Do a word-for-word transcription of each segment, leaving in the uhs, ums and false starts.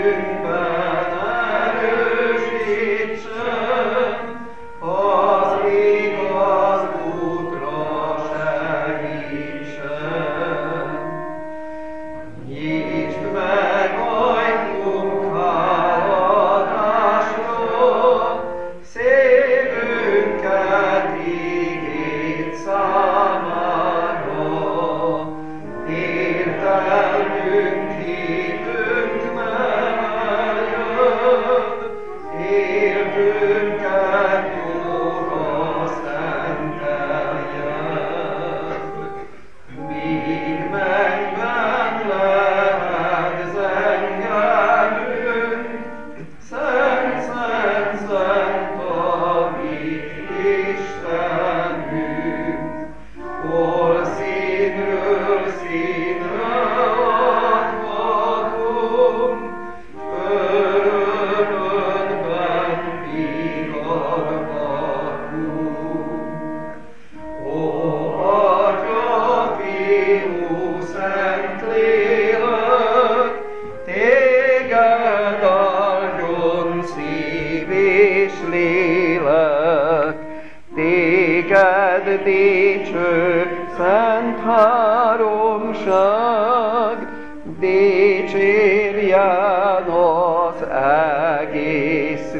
Téged dicső szent háromság, dicsérjen az egész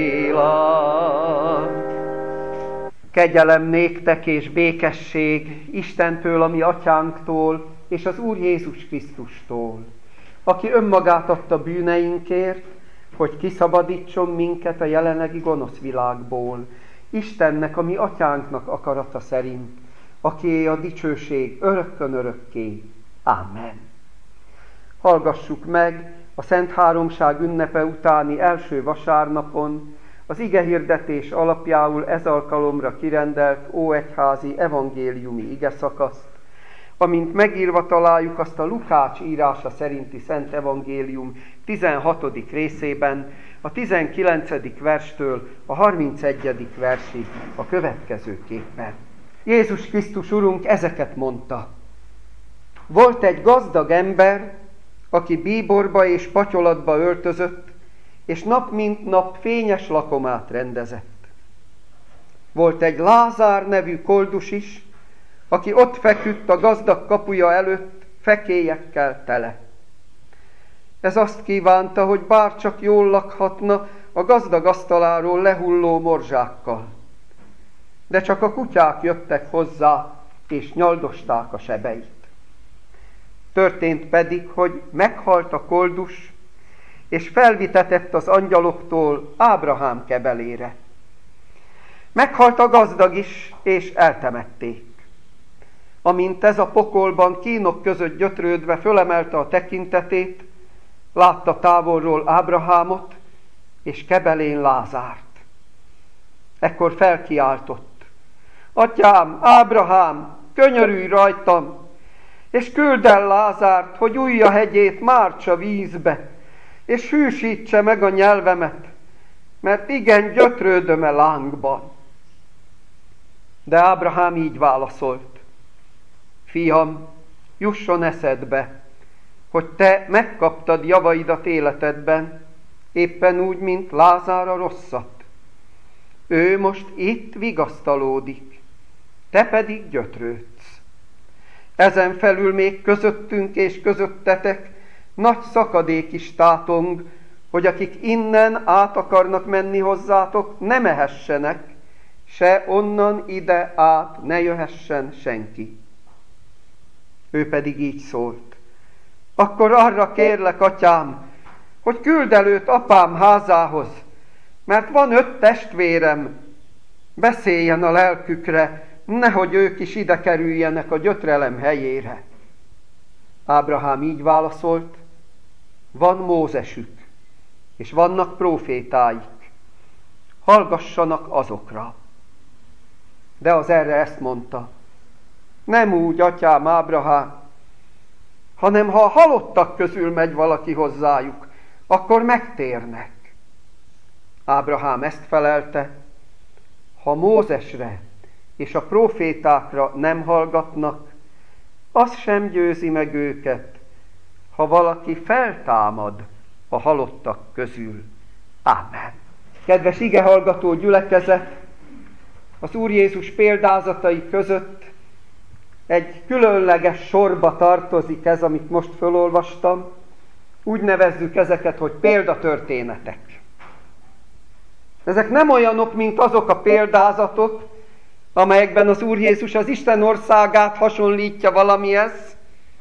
világ. Kegyelem néktek és békesség Istentől, a mi atyánktól, és az Úr Jézus Krisztustól, aki önmagát adta bűneinkért, hogy kiszabadítson minket a jelenlegi gonosz világból, Istennek, a mi atyánknak akarata szerint, akié a dicsőség örökkön örökké. Ámen. Hallgassuk meg a Szent Háromság ünnepe utáni első vasárnapon az igehirdetés alapjául ez alkalomra kirendelt óegyházi evangéliumi igeszakaszt, amint megírva találjuk azt a Lukács írása szerinti Szent Evangélium tizenhatodik részében, a tizenkilencedik verstől a harmincegyedik versig a következőképpen. Jézus Krisztus Urunk ezeket mondta. Volt egy gazdag ember, aki bíborba és patyolatba öltözött, és nap mint nap fényes lakomát rendezett. Volt egy Lázár nevű koldus is, aki ott feküdt a gazdag kapuja előtt, fekélyekkel tele. Ez azt kívánta, hogy bárcsak jól lakhatna a gazdag asztaláról lehulló morzsákkal. De csak a kutyák jöttek hozzá, és nyaldosták a sebeit. Történt pedig, hogy meghalt a koldus, és felvitetett az angyaloktól Ábrahám kebelére. Meghalt a gazdag is, és eltemették. Amint ez a pokolban kínok között gyötrődve fölemelte a tekintetét, látta távolról Ábrahámot, és kebelén Lázárt. Ekkor felkiáltott: Atyám, Ábrahám, könyörülj rajtam, és küld el Lázárt, hogy ujja hegyét mártsa vízbe, és hűsítse meg a nyelvemet, mert igen gyötrődöm-e lángban. De Ábrahám így válaszolt: Fiam, jusson eszedbe, hogy te megkaptad javaidat életedben, éppen úgy, mint Lázár a rosszat. Ő most itt vigasztalódik, te pedig gyötrődsz. Ezen felül még közöttünk és közöttetek nagy szakadék is tátong, hogy akik innen át akarnak menni hozzátok, ne mehessenek, se onnan ide át ne jöhessen senki. Ő pedig így szólt: Akkor arra kérlek, atyám, hogy küld el őt apám házához, mert van öt testvérem, beszéljen a lelkükre, nehogy ők is ide kerüljenek a gyötrelem helyére. Ábrahám így válaszolt: Van Mózesük, és vannak prófétáik, hallgassanak azokra. De az erre ezt mondta: Nem úgy, atyám Ábrahám, hanem ha a halottak közül megy valaki hozzájuk, akkor megtérnek. Ábrahám ezt felelte: Ha Mózesre és a prófétákra nem hallgatnak, az sem győzi meg őket, ha valaki feltámad a halottak közül. Ámen. Kedves igehallgató gyülekezet, az Úr Jézus példázatai között egy különleges sorba tartozik ez, amit most fölolvastam. Úgy nevezzük ezeket, hogy példatörténetek. Ezek nem olyanok, mint azok a példázatok, amelyekben az Úr Jézus az Isten országát hasonlítja valamihez,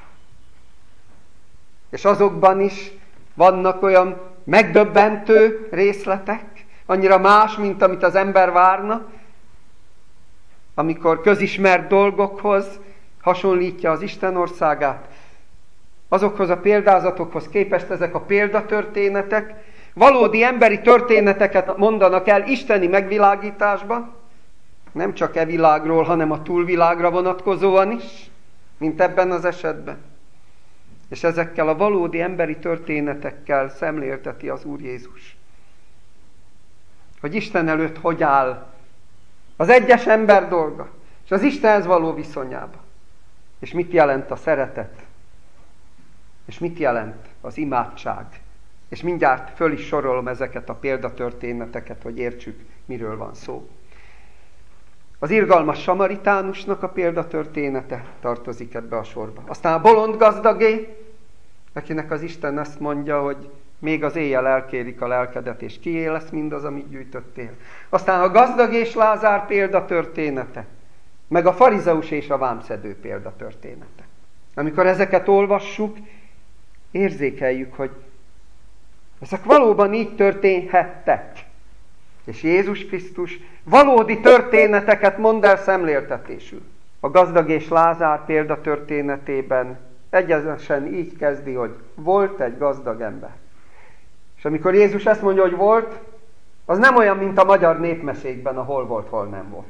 és azokban is vannak olyan megdöbbentő részletek, annyira más, mint amit az ember várna, amikor közismert dolgokhoz hasonlítja az Isten országát. Azokhoz a példázatokhoz képest ezek a példatörténetek valódi emberi történeteket mondanak el isteni megvilágításban, nem csak e világról, hanem a túlvilágra vonatkozóan is, mint ebben az esetben. És ezekkel a valódi emberi történetekkel szemlélteti az Úr Jézus, hogy Isten előtt hogy áll az egyes ember dolga, és az Istenhez való viszonyába. És mit jelent a szeretet, és mit jelent az imádság. És mindjárt föl is sorolom ezeket a példatörténeteket, hogy értsük, miről van szó. Az irgalmas samaritánusnak a példatörténete tartozik ebbe a sorba. Aztán a bolond gazdagé, akinek az Isten azt mondja, hogy még az éjjel elkérik a lelkedet, és kié lesz mindaz, amit gyűjtöttél. Aztán a gazdag és Lázár példatörténete, meg a farizeus és a vámszedő példatörténete. Amikor ezeket olvassuk, érzékeljük, hogy ezek valóban így történhettek. És Jézus Krisztus valódi történeteket mond el szemléltetésül. A gazdag és Lázár példatörténetében egyenesen így kezdi, hogy volt egy gazdag ember. És amikor Jézus ezt mondja, hogy volt, az nem olyan, mint a magyar népmesékben, ahol volt, hol nem volt.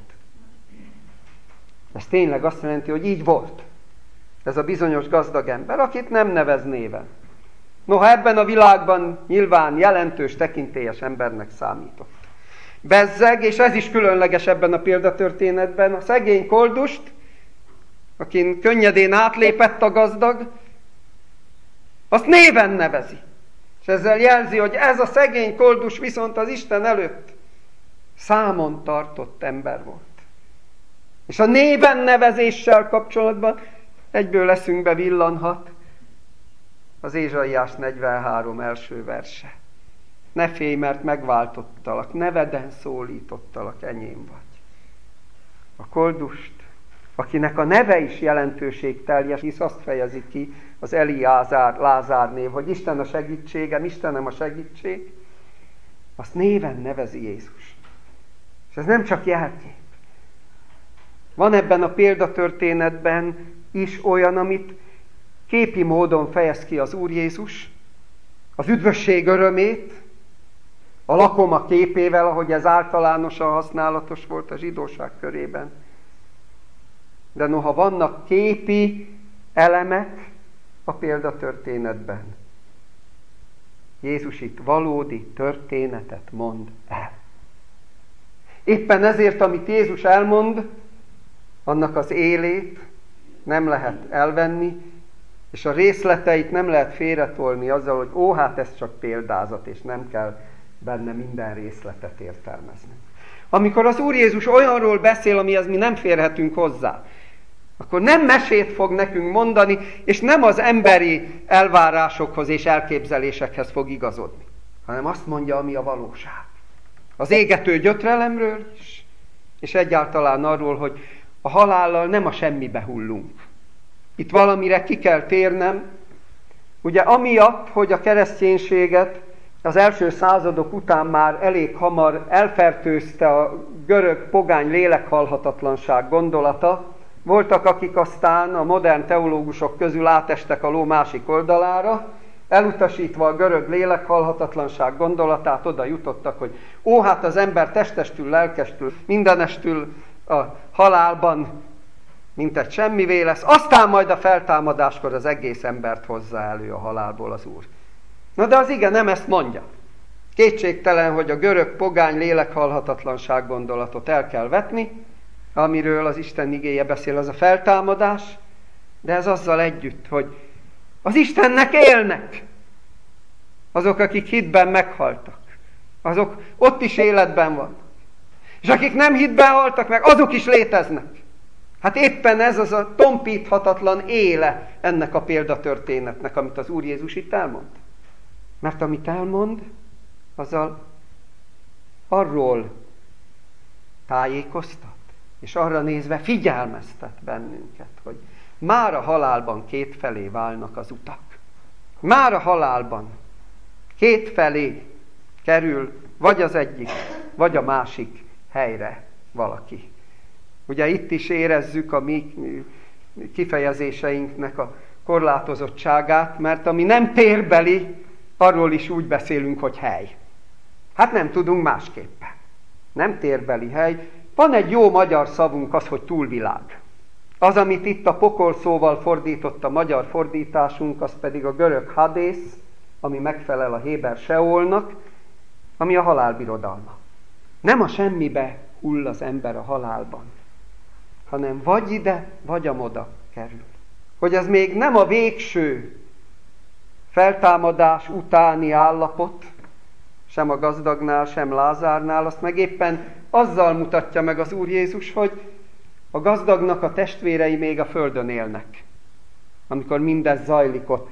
Ez tényleg azt jelenti, hogy így volt. Ez a bizonyos gazdag ember, akit nem nevez néven. Noha ebben a világban nyilván jelentős tekintélyes embernek számított. Bezzeg, és ez is különleges ebben a példatörténetben, a szegény koldust, akin könnyedén átlépett a gazdag, azt néven nevezi. És ezzel jelzi, hogy ez a szegény koldus viszont az Isten előtt számon tartott ember volt. És a néven nevezéssel kapcsolatban egyből eszünkbe villanhat az Ézsaiás negyvenhárom első verse. Ne félj, mert megváltottalak, neveden szólítottalak, enyém vagy. A koldust, akinek a neve is jelentőségteljes, hisz azt fejezi ki az Eliázár, Lázár név, hogy Isten a segítségem, Istenem a segítség, azt néven nevezi Jézus. És ez nem csak jelkép. Van ebben a példatörténetben is olyan, amit képi módon fejez ki az Úr Jézus, az üdvösség örömét, a lakoma képével, ahogy ez általánosan használatos volt a zsidóság körében. De noha vannak képi elemek a példatörténetben, Jézus itt valódi történetet mond el. Éppen ezért, amit Jézus elmond, annak az élét nem lehet elvenni, és a részleteit nem lehet félretolni azzal, hogy ó, hát ez csak példázat, és nem kell benne minden részletet értelmezni. Amikor az Úr Jézus olyanról beszél, amihez mi nem férhetünk hozzá, akkor nem mesét fog nekünk mondani, és nem az emberi elvárásokhoz és elképzelésekhez fog igazodni, hanem azt mondja, ami a valóság. Az égető gyötrelemről is, és egyáltalán arról, hogy a halállal nem a semmibe hullunk. Itt valamire ki kell térnem. Ugye amiatt, hogy a kereszténységet az első századok után már elég hamar elfertőzte a görög pogány lélekhalhatatlanság gondolata, voltak, akik aztán a modern teológusok közül átestek a ló másik oldalára, elutasítva a görög lélekhalhatatlanság gondolatát, oda jutottak, hogy ó, hát az ember testestül, lelkestül, mindenestül a halálban mintegy semmivé lesz, aztán majd a feltámadáskor az egész embert hozza elő a halálból az Úr. Na de az ige nem ezt mondja. Kétségtelen, hogy a görög pogány lélekhalhatatlanság gondolatot el kell vetni, amiről az Isten igéje beszél, az a feltámadás, de ez azzal együtt, hogy az Istennek élnek azok, akik hitben meghaltak, azok ott is életben vannak. És akik nem hitben haltak meg, azok is léteznek. Hát éppen ez az a tompíthatatlan éle ennek a példatörténetnek, amit az Úr Jézus itt elmond. Mert amit elmond, azzal arról tájékoztat, és arra nézve figyelmeztet bennünket, hogy már a halálban kétfelé válnak az utak. Már a halálban kétfelé kerül vagy az egyik, vagy a másik helyre valaki. Ugye itt is érezzük a mi kifejezéseinknek a korlátozottságát, mert ami nem térbeli, arról is úgy beszélünk, hogy hely. Hát nem tudunk másképpen. Nem térbeli hely. Van egy jó magyar szavunk, az, hogy túlvilág. Az, amit itt a pokol szóval fordított a magyar fordításunk, az pedig a görög hadész, ami megfelel a héber seolnak, ami a halálbirodalma. Nem a semmibe hull az ember a halálban, hanem vagy ide, vagy amoda kerül. Hogy ez még nem a végső feltámadás utáni állapot, sem a gazdagnál, sem Lázárnál, azt meg éppen azzal mutatja meg az Úr Jézus, hogy a gazdagnak a testvérei még a földön élnek, amikor mindez zajlik ott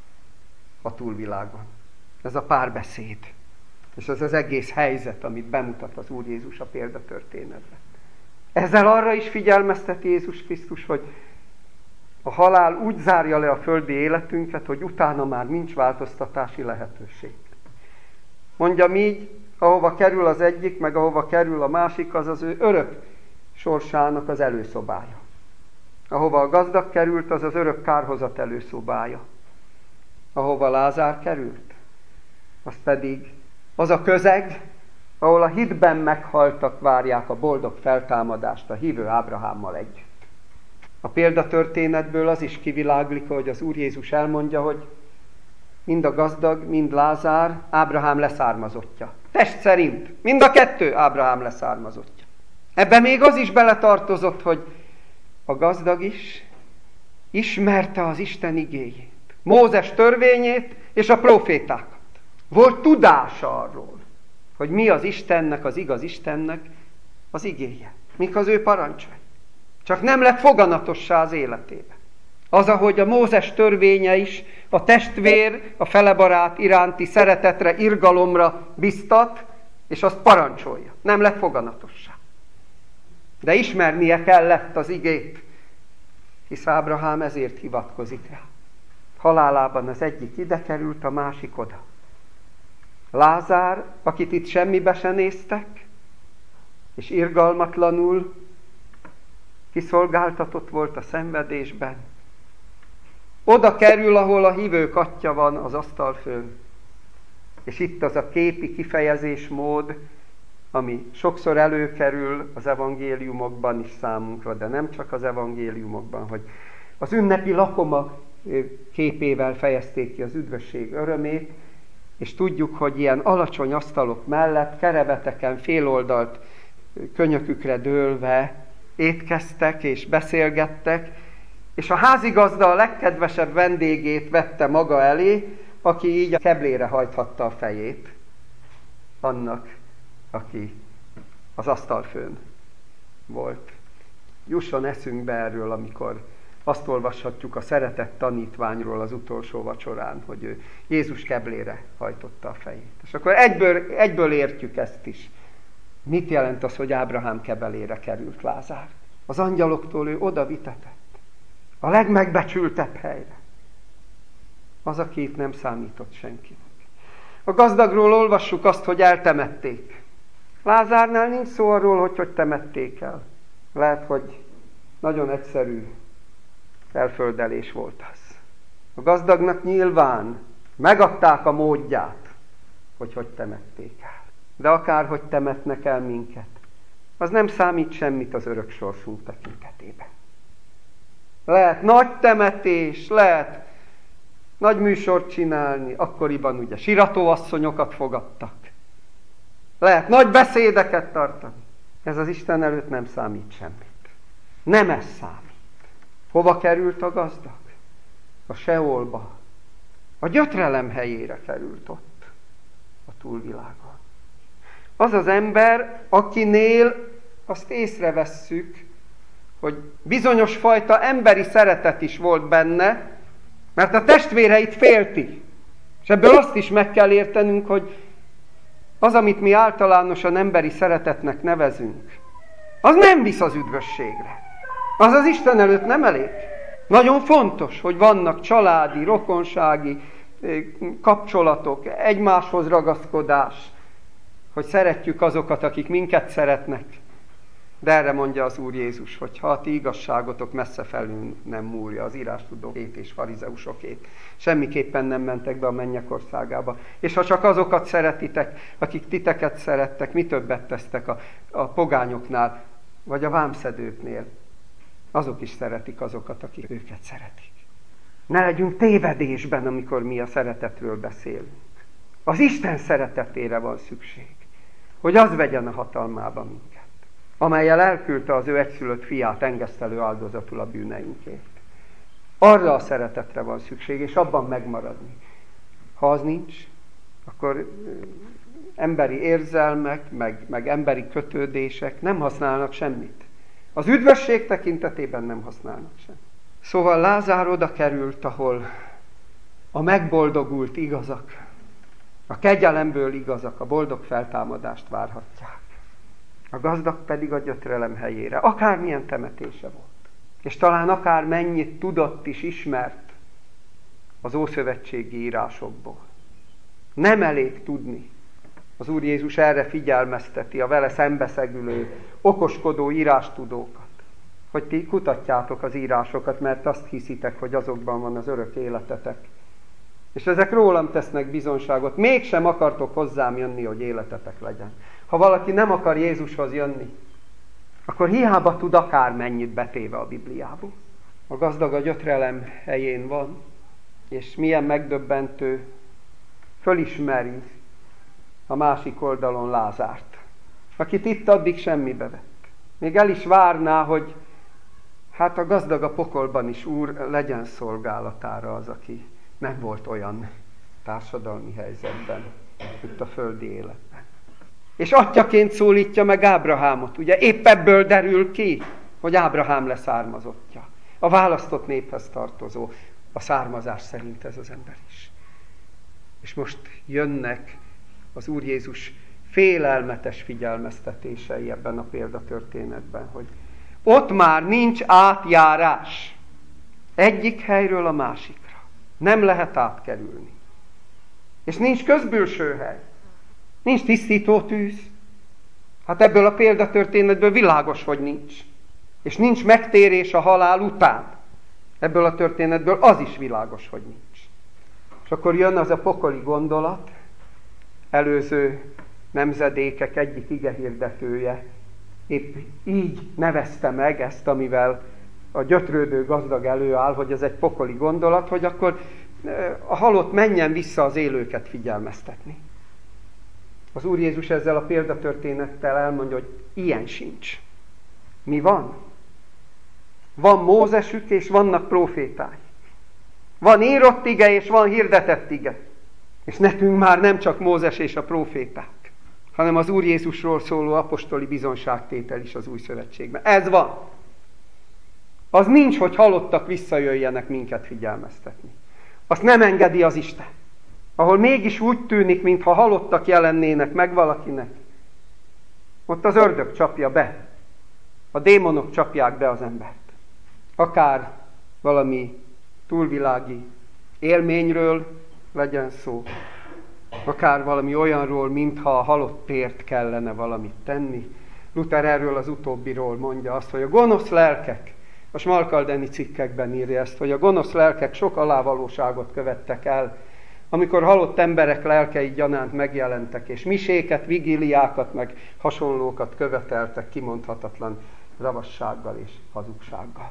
a túlvilágon. Ez a párbeszéd, és ez az egész helyzet, amit bemutat az Úr Jézus a példatörténetben. Ezzel arra is figyelmeztet Jézus Krisztus, hogy a halál úgy zárja le a földi életünket, hogy utána már nincs változtatási lehetőség. Mondjam így, ahova kerül az egyik, meg ahova kerül a másik, az az ő örök sorsának az előszobája. Ahova a gazdag került, az az örök kárhozat előszobája. Ahova Lázár került, az pedig az a közeg, ahol a hitben meghaltak várják a boldog feltámadást a hívő Ábrahámmal együtt. A példatörténetből az is kiviláglik, hogy az Úr Jézus elmondja, hogy mind a gazdag, mind Lázár Ábrahám leszármazottja. Test szerint, mind a kettő Ábrahám leszármazottja. Ebben még az is beletartozott, hogy a gazdag is ismerte az Isten igéjét, Mózes törvényét és a profétákat. Volt tudása arról, hogy mi az Istennek, az igaz Istennek az igéje, mik az ő parancsai. Csak nem lett foganatossá az életébe. Az, ahogy a Mózes törvénye is a testvér, a felebarát iránti szeretetre, irgalomra biztat, és azt parancsolja. Nem lett foganatossá. De ismernie kellett az igét, hisz Ábrahám ezért hivatkozik rá. Halálában az egyik ide került, a másik oda. Lázár, akit itt semmibe se néztek, és irgalmatlanul kiszolgáltatott volt a szenvedésben, oda kerül, ahol a hívők atyja van az asztalfőn. És itt az a képi kifejezésmód, ami sokszor előkerül az evangéliumokban is számunkra, de nem csak az evangéliumokban, hogy az ünnepi lakoma képével fejezték ki az üdvösség örömét, és tudjuk, hogy ilyen alacsony asztalok mellett, kereveteken féloldalt könyökükre dőlve étkeztek és beszélgettek, és a házigazda a legkedvesebb vendégét vette maga elé, aki így a keblére hajthatta a fejét annak, aki az asztalfőn volt. Jusson eszünkbe erről, amikor azt olvashatjuk a szeretett tanítványról az utolsó vacsorán, hogy ő Jézus keblére hajtotta a fejét. És akkor egyből, egyből értjük ezt is. Mit jelent az, hogy Ábrahám kebelére került Lázár? Az angyaloktól ő oda vitetett. A legmegbecsültebb helyre. Az, aki itt nem számított senkinek. A gazdagról olvassuk azt, hogy eltemették. Lázárnál nincs szó arról, hogy hogy temették el. Lehet, hogy nagyon egyszerű felföldelés volt az. A gazdagnak nyilván megadták a módját, hogy hogy temették el. De akárhogy temetnek el minket, az nem számít semmit az örök sorsunk tekintetében. Lehet nagy temetés, lehet nagy műsort csinálni, akkoriban ugye siratóasszonyokat fogadtak. Lehet nagy beszédeket tartani. Ez az Isten előtt nem számít semmit. Nem ez számít. Hova került a gazdag? A Seolba. A gyötrelem helyére került ott, a túlvilágon. Az az ember, akinél azt észrevesszük, hogy bizonyos fajta emberi szeretet is volt benne, mert a testvéreit félti. És ebből azt is meg kell értenünk, hogy az, amit mi általánosan emberi szeretetnek nevezünk, az nem visz az üdvösségre. Az az Isten előtt nem elég. Nagyon fontos, hogy vannak családi, rokonsági kapcsolatok, egymáshoz ragaszkodás, hogy szeretjük azokat, akik minket szeretnek. De erre mondja az Úr Jézus, hogy ha a ti igazságotok messze felül nem múlja az írástudókét és farizeusokét, semmiképpen nem mentek be a mennyek országába. És ha csak azokat szeretitek, akik titeket szerettek, mi többet tesztek a, a pogányoknál, vagy a vámszedőknél, azok is szeretik azokat, akik őket szeretik. Ne legyünk tévedésben, amikor mi a szeretetről beszélünk. Az Isten szeretetére van szükség, hogy az vegyen a hatalmába minket, amellyel elküldte az ő egyszülött fiát engesztelő áldozatul a bűneinkért. Arra a szeretetre van szükség, és abban megmaradni. Ha az nincs, akkor emberi érzelmek, meg, meg emberi kötődések nem használnak semmit. Az üdvösség tekintetében nem használnak semmit. Szóval Lázár oda került, ahol a megboldogult igazak, a kegyelemből igazak, a boldog feltámadást várhatják. A gazdag pedig a gyötrelem helyére, akármilyen temetése volt. És talán akár mennyit tudott is, ismert az ószövetségi írásokból. Nem elég tudni. Az Úr Jézus erre figyelmezteti a vele szembeszegülő, okoskodó írástudókat, hogy ti kutatjátok az írásokat, mert azt hiszitek, hogy azokban van az örök életetek. És ezek rólam tesznek bizonságot. Mégsem akartok hozzám jönni, hogy életetek legyen. Ha valaki nem akar Jézushoz jönni, akkor hiába tud akármennyit betéve a Bibliából. A gazdag a gyötrelem helyén van, és milyen megdöbbentő, fölismeri a másik oldalon Lázárt, akit itt addig semmibe vett. Még el is várná, hogy hát a gazdag a pokolban is, Úr, legyen szolgálatára az, aki nem volt olyan társadalmi helyzetben, mint a földi életben. És atyaként szólítja meg Ábrahámot. Ugye épp ebből derül ki, hogy Ábrahám leszármazottja. A választott néphez tartozó, a származás szerint ez az ember is. És most jönnek az Úr Jézus félelmetes figyelmeztetései ebben a példatörténetben, hogy ott már nincs átjárás egyik helyről a másikra. Nem lehet átkerülni. És nincs közbülső hely. Nincs tisztító tűz. Hát ebből a példatörténetből világos, hogy nincs. És nincs megtérés a halál után. Ebből a történetből az is világos, hogy nincs. És akkor jön az a pokoli gondolat, előző nemzedékek egyik igehirdetője épp így nevezte meg ezt, amivel a gyötrődő gazdag előáll, hogy ez egy pokoli gondolat, hogy akkor a halott menjen vissza az élőket figyelmeztetni. Az Úr Jézus ezzel a példatörténettel elmondja, hogy ilyen sincs. Mi van? Van Mózesük, és vannak prófétái. Van írott ige, és van hirdetett ige. És nekünk már nem csak Mózes és a próféták, hanem az Úr Jézusról szóló apostoli bizonságtétel is az új szövetségben. Ez van. Az nincs, hogy halottak visszajöjjenek minket figyelmeztetni. Azt nem engedi az Isten. Ahol mégis úgy tűnik, mintha halottak jelennének meg valakinek, ott az ördög csapja be. A démonok csapják be az embert. Akár valami túlvilági élményről legyen szó, akár valami olyanról, mintha a halottért kellene valamit tenni. Luther erről az utóbbiról mondja azt, hogy a gonosz lelkek, a Smalkaldeni cikkekben írja ezt, hogy a gonosz lelkek sok alávalóságot követtek el, amikor halott emberek lelkei gyanánt megjelentek, és miséket, vigíliákat, meg hasonlókat követeltek kimondhatatlan ravassággal és hazugsággal.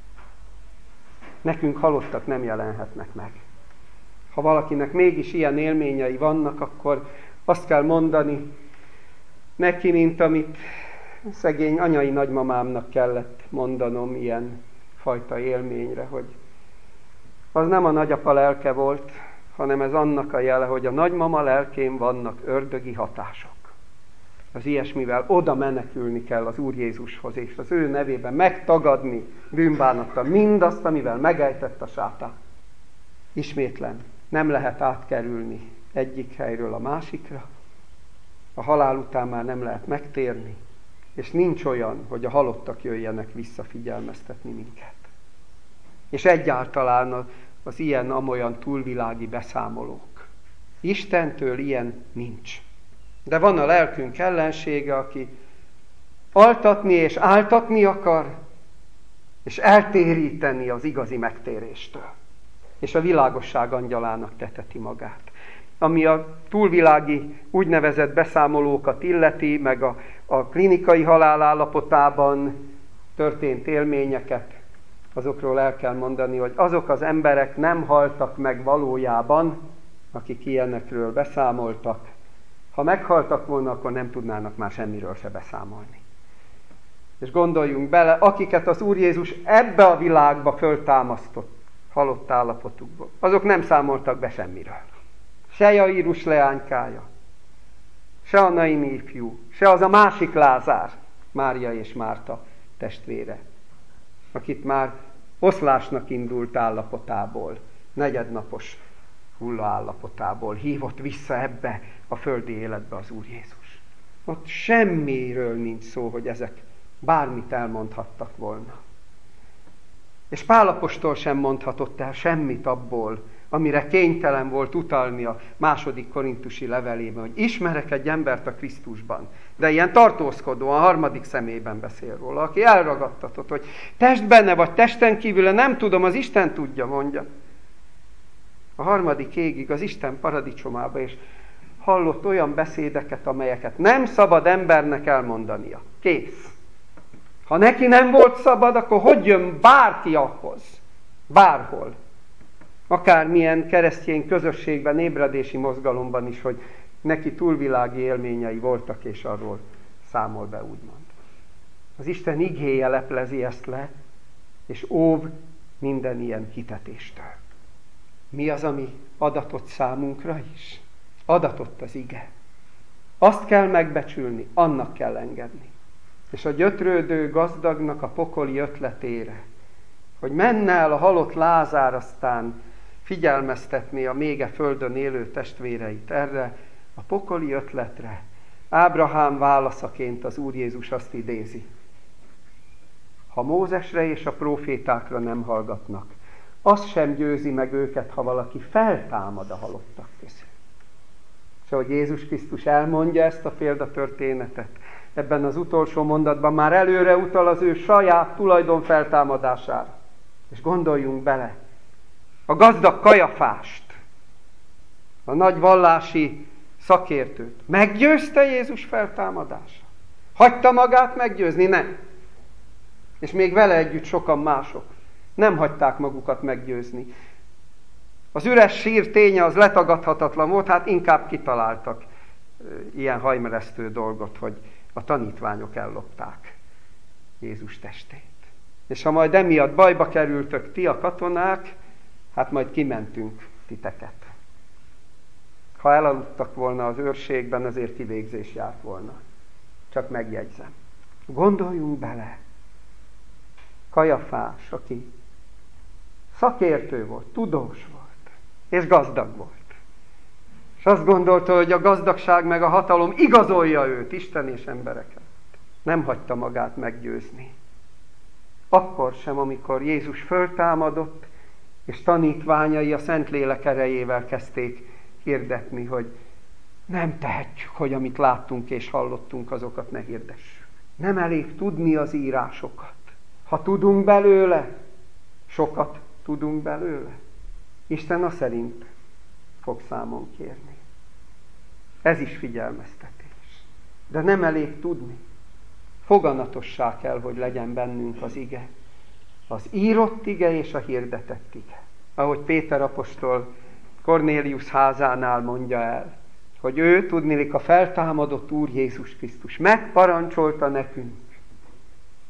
Nekünk halottak nem jelenhetnek meg. Ha valakinek mégis ilyen élményei vannak, akkor azt kell mondani neki, mint amit szegény anyai nagymamámnak kellett mondanom ilyen fajta élményre, hogy az nem a nagyapa lelke volt, hanem ez annak a jele, hogy a nagymama lelkén vannak ördögi hatások. Az ilyesmivel oda menekülni kell az Úr Jézushoz, és az ő nevében megtagadni bűnbánattal mindazt, amivel megejtett a sátán. Ismétlen, nem lehet átkerülni egyik helyről a másikra, a halál után már nem lehet megtérni, és nincs olyan, hogy a halottak jöjjenek visszafigyelmeztetni minket. És egyáltalán az ilyen-amolyan túlvilági beszámolók. Istentől ilyen nincs. De van a lelkünk ellensége, aki altatni és áltatni akar, és eltéríteni az igazi megtéréstől. És a világosság angyalának teteti magát. Ami a túlvilági úgynevezett beszámolókat illeti, meg a, a klinikai halál állapotában történt élményeket, azokról el kell mondani, hogy azok az emberek nem haltak meg valójában, akik ilyenekről beszámoltak. Ha meghaltak volna, akkor nem tudnának már semmiről se beszámolni. És gondoljunk bele, akiket az Úr Jézus ebbe a világba föltámasztott halott állapotukból, azok nem számoltak be semmiről. Se Jairus leánykája, se a Naini ifjú, se az a másik Lázár, Mária és Márta testvére, akit már oszlásnak indult állapotából, negyednapos hulla állapotából hívott vissza ebbe a földi életbe az Úr Jézus. Ott semmiről nincs szó, hogy ezek bármit elmondhattak volna. És Pál apostol sem mondhatott el semmit abból, amire kénytelen volt utalni a második korintusi levelében, hogy ismerek egy embert a Krisztusban, de ilyen tartózkodóan, a harmadik személyben beszél róla, aki elragadtatott, hogy test benne vagy testen kívül, nem tudom, az Isten tudja, mondja. A harmadik égig az Isten paradicsomába, és hallott olyan beszédeket, amelyeket nem szabad embernek elmondania. Kész. Ha neki nem volt szabad, akkor hogy jön bárki ahhoz? Bárhol. Akármilyen keresztény közösségben, ébredési mozgalomban is, hogy neki túlvilági élményei voltak, és arról számol be, úgymond. Az Isten igéje leplezi ezt le, és óv minden ilyen hitetéstől. Mi az, ami adatott számunkra is? Adatott az ige. Azt kell megbecsülni, annak kell engedni. És a gyötrődő gazdagnak a pokoli ötletére, hogy menne el a halott Lázár, aztán figyelmeztetni a még e földön élő testvéreit erre, a pokoli ötletre, Ábrahám válaszaként az Úr Jézus azt idézi. Ha Mózesre és a prófétákra nem hallgatnak, az sem győzi meg őket, ha valaki feltámad a halottak közül. És ahogy Jézus Krisztus elmondja ezt a példatörténetet, ebben az utolsó mondatban már előre utal az ő saját tulajdon feltámadására. És gondoljunk bele, a gazdag Kajafást, a nagy vallási szakértőt meggyőzte Jézus feltámadása? Hagyta magát meggyőzni? Nem. És még vele együtt sokan mások nem hagyták magukat meggyőzni. Az üres sír ténye az letagadhatatlan volt, hát inkább kitaláltak ilyen hajmeresztő dolgot, hogy a tanítványok ellopták Jézus testét. És ha majd emiatt bajba kerültök ti a katonák, hát majd kimentünk titeket. Ha elaludtak volna az őrségben, azért kivégzés járt volna. Csak megjegyzem. Gondoljunk bele. Kajafás, aki szakértő volt, tudós volt, és gazdag volt. És azt gondolta, hogy a gazdagság meg a hatalom igazolja őt, Isten és embereket. Nem hagyta magát meggyőzni. Akkor sem, amikor Jézus föltámadott, és tanítványai a Szentlélek erejével kezdték hirdetni, hogy nem tehetjük, hogy amit láttunk és hallottunk, azokat ne hirdessük. Nem elég tudni az írásokat. Ha tudunk belőle, sokat tudunk belőle. Isten az szerint fog számon kérni. Ez is figyelmeztetés. De nem elég tudni. Foganatossá kell, hogy legyen bennünk az ige. Az írott ige és a hirdetett ige. Ahogy Péter apostol Kornélius házánál mondja el, hogy ő, tudniillik, a feltámadott Úr Jézus Krisztus megparancsolta nekünk,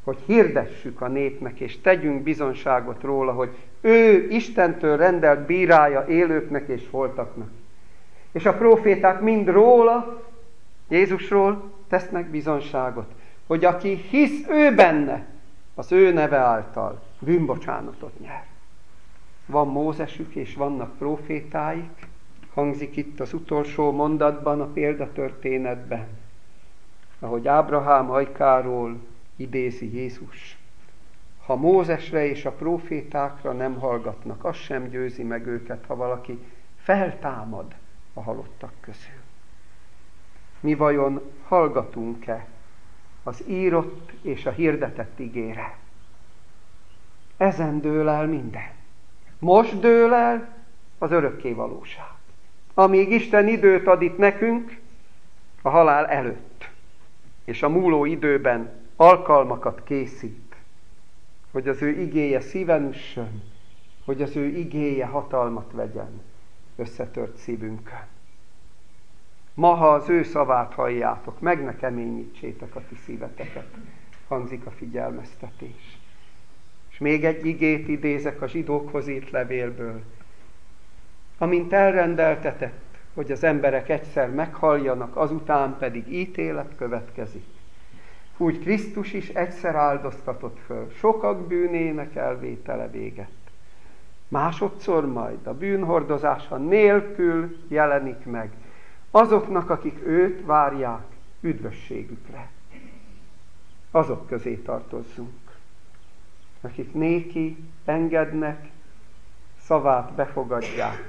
hogy hirdessük a népnek, és tegyünk bizonságot róla, hogy ő Istentől rendelt bírája élőknek és holtaknak. És a próféták mind róla, Jézusról tesznek bizonságot, hogy aki hisz ő benne, az ő neve által bűnbocsánatot nyer. Van Mózesük és vannak prófétáik, hangzik itt az utolsó mondatban, a példatörténetben, ahogy Ábrahám ajkáról idézi Jézus. Ha Mózesre és a prófétákra nem hallgatnak, az sem győzi meg őket, ha valaki feltámad a halottak közül. Mi vajon hallgatunk-e az írott és a hirdetett igére? Ezen dől el minden. Most dől el az örökké valóság. Amíg Isten időt ad itt nekünk, a halál előtt, és a múló időben alkalmakat készít, hogy az ő igéje szíven üssön, hogy az ő igéje hatalmat vegyen összetört szívünkön. Ma, ha az ő szavát halljátok, meg ne keményítsétek a ti szíveteket, hangzik a figyelmeztetés. És még egy igét idézek a zsidókhoz írt levélből. Amint elrendeltetett, hogy az emberek egyszer meghalljanak, azután pedig ítélet következik. Úgy Krisztus is egyszer áldoztatott föl, sokak bűnének elvétele véget. Másodszor majd a bűnhordozása nélkül jelenik meg azoknak, akik őt várják üdvösségükre. Azok közé tartozzunk, akik néki engednek, szavát befogadják,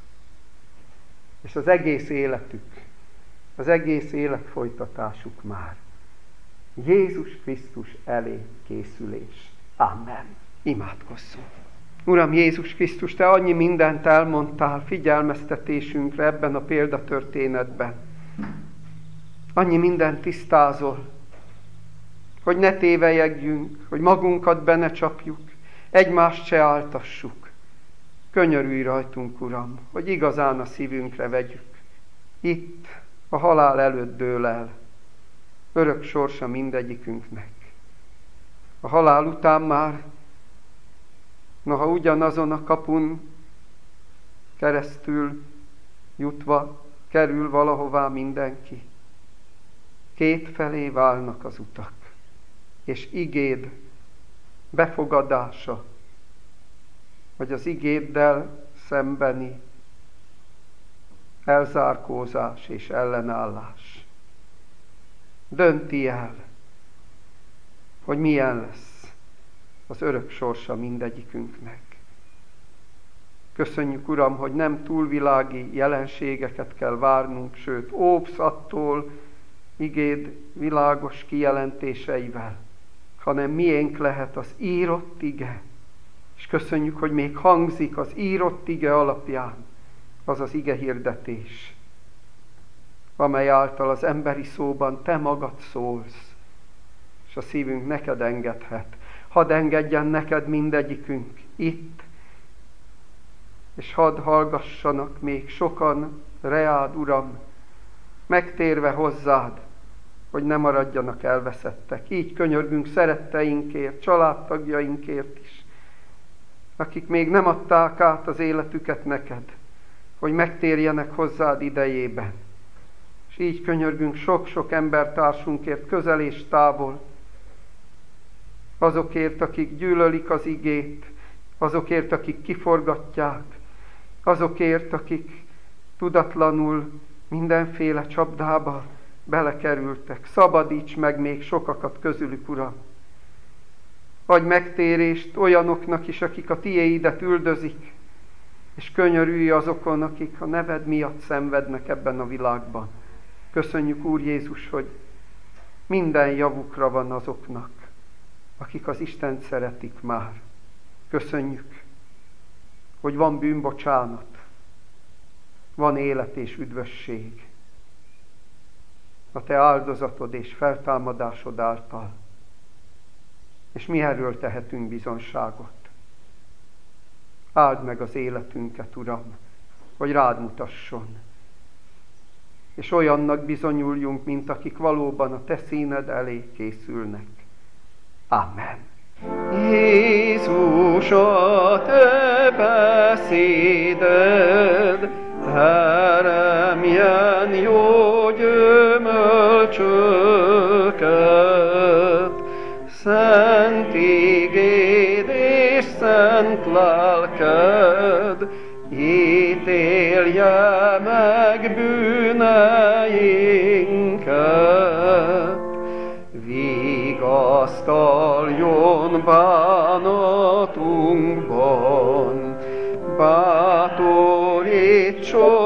és az egész életük, az egész életfolytatásuk már Jézus Krisztus elé készülés. Amen. Imádkozzunk. Uram Jézus Krisztus, Te annyi mindent elmondtál figyelmeztetésünkre ebben a példatörténetben. Annyi mindent tisztázol, hogy ne tévejegjünk, hogy magunkat be ne csapjuk, egymást se áltassuk. Könyörülj rajtunk, Uram, hogy igazán a szívünkre vegyük. Itt a halál előtt dől el örök sorsa mindegyikünknek. A halál után már, noha ugyanazon a kapun keresztül jutva kerül valahová mindenki, kétfelé válnak az utak, és igéd befogadása, vagy az igéddel szembeni elzárkózás és ellenállás dönti el, hogy milyen lesz az örök sorsa mindegyikünknek. Köszönjük, Uram, hogy nem túlvilági jelenségeket kell várnunk, sőt, óvsz attól igéd világos kijelentéseivel, hanem miénk lehet az írott ige. És köszönjük, hogy még hangzik az írott ige alapján az az ige hirdetés, amely által az emberi szóban Te magad szólsz, és a szívünk neked engedhet. Hadd engedjen neked mindegyikünk itt, és hadd hallgassanak még sokan reád, Uram, megtérve hozzád, hogy ne maradjanak elveszettek. Így könyörgünk szeretteinkért, családtagjainkért is, akik még nem adták át az életüket neked, hogy megtérjenek hozzád idejében. És így könyörgünk sok-sok embertársunkért, közel és távol, azokért, akik gyűlölik az igét, azokért, akik kiforgatják, azokért, akik tudatlanul mindenféle csapdába belekerültek. Szabadíts meg még sokakat közülük, Uram. Adj megtérést olyanoknak is, akik a tiéidet üldözik, és könyörülj azokon, akik a neved miatt szenvednek ebben a világban. Köszönjük, Úr Jézus, hogy minden javukra van azoknak, akik az Istent szeretik már. Köszönjük, hogy van bűnbocsánat, van élet és üdvösség a Te áldozatod és feltámadásod által. És mi erről tehetünk bizonságot. Áld meg az életünket, Uram, hogy rád mutasson. És olyannak bizonyuljunk, mint akik valóban a Te színed elé készülnek. Amen. Jézus, a te beszéded teremjen jó gyümölcsöket. Szent igéd és szent lelked ítélje meg bűneinket. Vigasztaljon bánatunkban, bátorítson